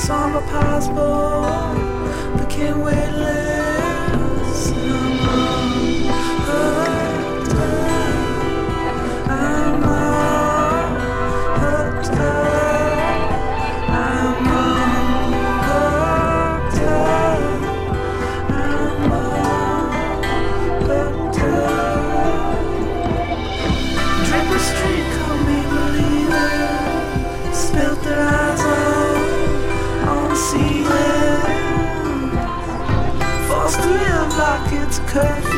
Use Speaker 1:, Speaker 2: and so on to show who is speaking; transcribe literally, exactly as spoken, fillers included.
Speaker 1: summer possible, but can't wait less. I'm all hooked up. I'm all hooked up. I'm all hooked up. I'm all hooked up. Draper Street, call me believer. Spilt their eyes on, on the ceiling. Forced to live like it's a curse.